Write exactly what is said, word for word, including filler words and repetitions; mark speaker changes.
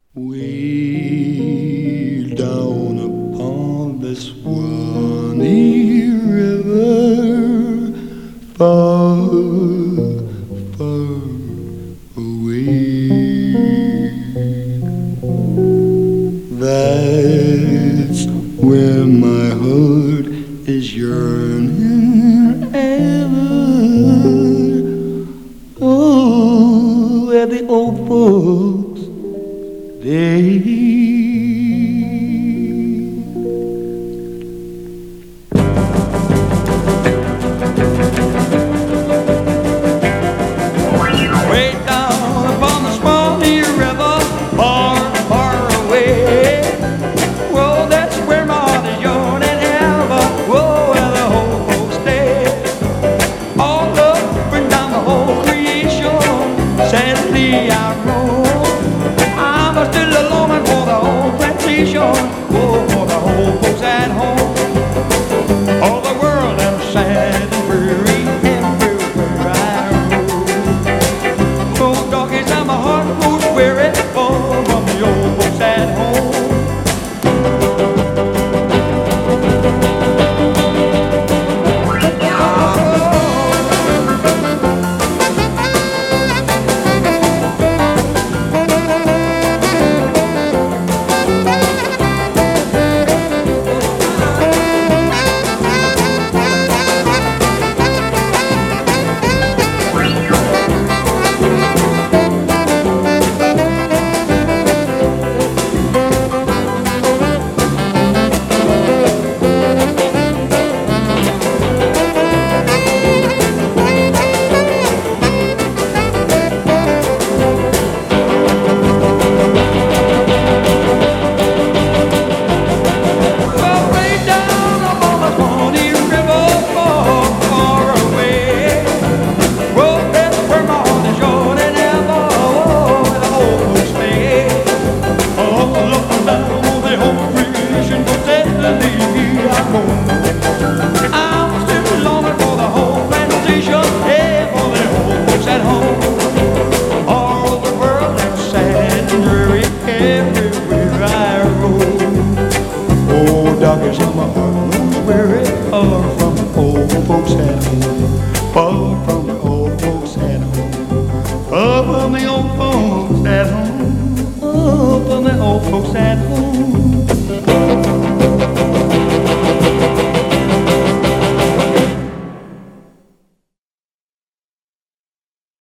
Speaker 1: Way down upon the Swanee River, far, far away. That's where my heart is yearning ever. Oh, where the old folks they way down upon the Swanee River, far, far away. Whoa, that's where my heart is yearning ever. Whoa, where the old folks stay. All up and down the whole creation, sadly I roam. I'm still a longing for the old plantation, oh, for the old folks at home. All the world is sad and dreary everywhere I roam. Oh, doggies, and my heart grows weary, oh, from the old folks at home. Doggies, and my heart knows where it far from the old folks at home, far from the old folks at home, far from the old folks at home, oh, from the old folks at home.